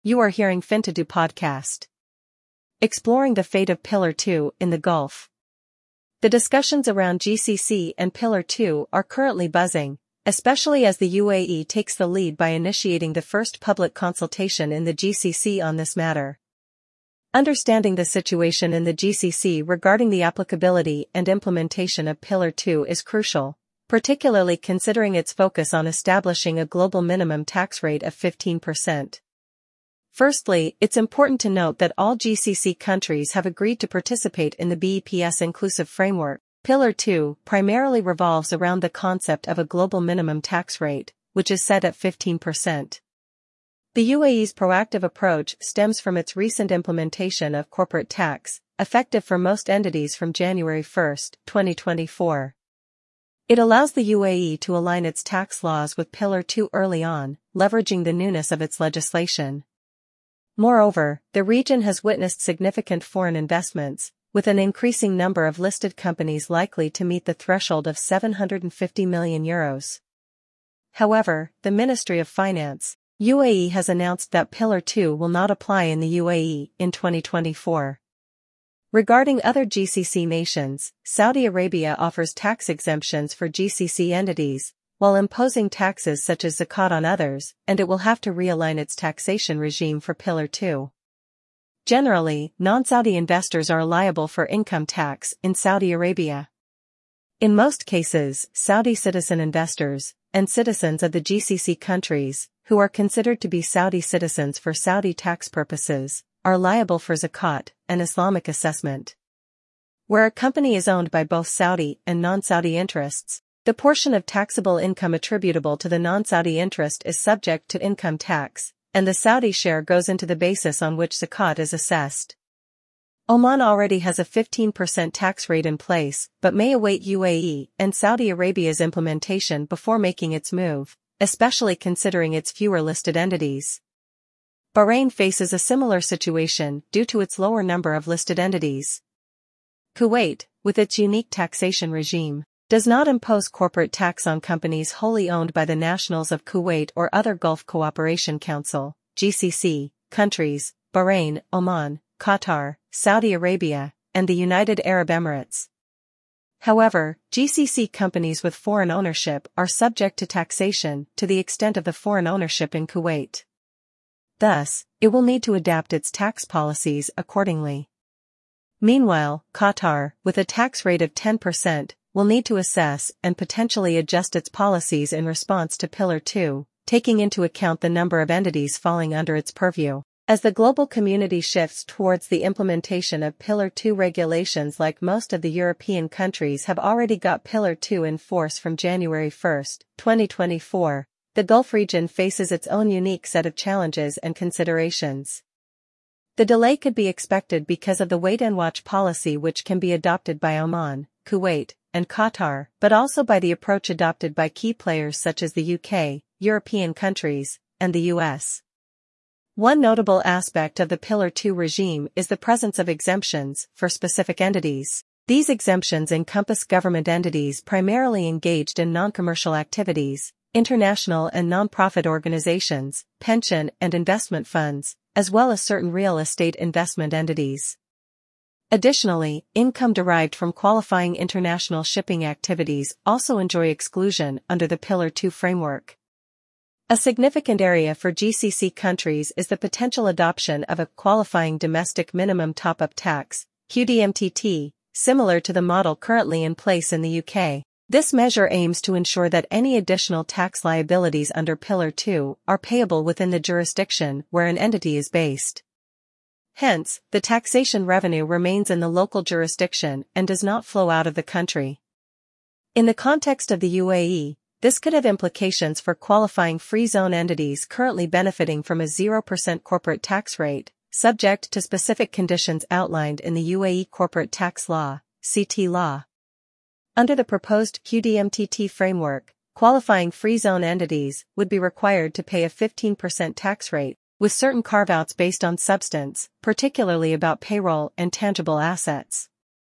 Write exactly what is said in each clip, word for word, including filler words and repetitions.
You are hearing Fintadu podcast. Exploring the fate of Pillar two in the Gulf. The discussions around G C C and Pillar two are currently buzzing, especially as the U A E takes the lead by initiating the first public consultation in the G C C on this matter. Understanding the situation in the G C C regarding the applicability and implementation of Pillar two is crucial, particularly considering its focus on establishing a global minimum tax rate of fifteen percent. Firstly, it's important to note that all G C C countries have agreed to participate in the B E P S inclusive framework. Pillar two primarily revolves around the concept of a global minimum tax rate, which is set at fifteen percent. The U A E's proactive approach stems from its recent implementation of corporate tax, effective for most entities from January first, twenty twenty-four. It allows the U A E to align its tax laws with Pillar two early on, leveraging the newness of its legislation. Moreover, the region has witnessed significant foreign investments, with an increasing number of listed companies likely to meet the threshold of seven hundred fifty million euros. However, the Ministry of Finance, U A E has announced that Pillar two will not apply in the U A E in twenty twenty-four. Regarding other G C C nations, Saudi Arabia offers tax exemptions for G C C entities, while imposing taxes such as zakat on others, and it will have to realign its taxation regime for Pillar two. Generally, non-Saudi investors are liable for income tax in Saudi Arabia. In most cases, Saudi citizen investors, and citizens of the G C C countries, who are considered to be Saudi citizens for Saudi tax purposes, are liable for zakat, an Islamic assessment. Where a company is owned by both Saudi and non-Saudi interests, the portion of taxable income attributable to the non-Saudi interest is subject to income tax, and the Saudi share goes into the basis on which zakat is assessed. Oman already has a fifteen percent tax rate in place, but may await U A E and Saudi Arabia's implementation before making its move, especially considering its fewer listed entities. Bahrain faces a similar situation due to its lower number of listed entities. Kuwait, with its unique taxation regime, does not impose corporate tax on companies wholly owned by the nationals of Kuwait or other Gulf Cooperation Council, G C C, countries, Bahrain, Oman, Qatar, Saudi Arabia, and the United Arab Emirates. However, G C C companies with foreign ownership are subject to taxation to the extent of the foreign ownership in Kuwait. Thus, it will need to adapt its tax policies accordingly. Meanwhile, Qatar, with a tax rate of ten percent, will need to assess and potentially adjust its policies in response to Pillar two, taking into account the number of entities falling under its purview. As the global community shifts towards the implementation of Pillar two regulations, like most of the European countries have already got Pillar two in force from January first, twenty twenty-four, the Gulf region faces its own unique set of challenges and considerations. The delay could be expected because of the wait-and-watch policy which can be adopted by Oman, Kuwait, and Qatar, but also by the approach adopted by key players such as the U K, European countries, and the U S. One notable aspect of the Pillar two regime is the presence of exemptions for specific entities. These exemptions encompass government entities primarily engaged in non-commercial activities, international and non-profit organizations, pension and investment funds, as well as certain real estate investment entities. Additionally, income derived from qualifying international shipping activities also enjoy exclusion under the Pillar two framework. A significant area for G C C countries is the potential adoption of a qualifying domestic minimum top-up tax, Q D M T T, similar to the model currently in place in the U K. This measure aims to ensure that any additional tax liabilities under Pillar two are payable within the jurisdiction where an entity is based. Hence, the taxation revenue remains in the local jurisdiction and does not flow out of the country. In the context of the U A E, this could have implications for qualifying free zone entities currently benefiting from a zero percent corporate tax rate, subject to specific conditions outlined in the U A E Corporate Tax Law, C T Law. Under the proposed Q D M T T framework, qualifying free zone entities would be required to pay a fifteen percent tax rate, with certain carve-outs based on substance, particularly about payroll and tangible assets.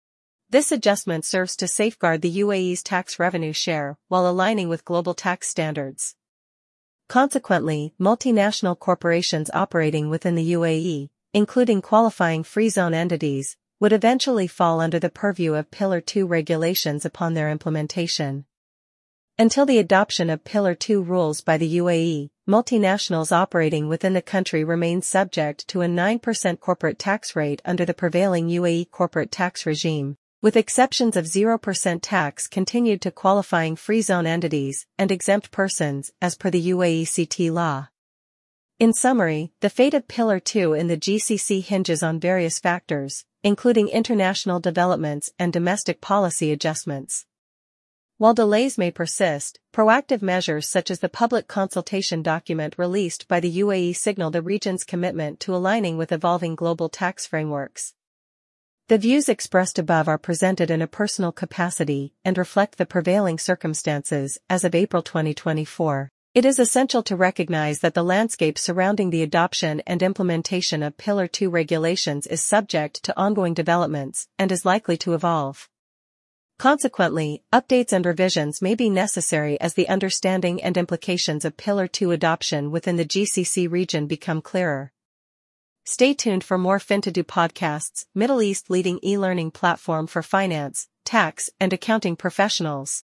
This adjustment serves to safeguard the U A E's tax revenue share while aligning with global tax standards. Consequently, multinational corporations operating within the U A E, including qualifying free zone entities, would eventually fall under the purview of Pillar two regulations upon their implementation. Until the adoption of Pillar two rules by the U A E, multinationals operating within the country remain subject to a nine percent corporate tax rate under the prevailing U A E corporate tax regime, with exceptions of zero percent tax continued to qualifying free zone entities and exempt persons as per the U A E C T law. In summary, the fate of Pillar two in the G C C hinges on various factors, including international developments and domestic policy adjustments. While delays may persist, proactive measures such as the public consultation document released by the U A E signal the region's commitment to aligning with evolving global tax frameworks. The views expressed above are presented in a personal capacity and reflect the prevailing circumstances as of April twenty twenty-four. It is essential to recognize that the landscape surrounding the adoption and implementation of Pillar two regulations is subject to ongoing developments and is likely to evolve. Consequently, updates and revisions may be necessary as the understanding and implications of Pillar two adoption within the G C C region become clearer. Stay tuned for more Fintodo podcasts, Middle East leading e-learning platform for finance, tax, and accounting professionals.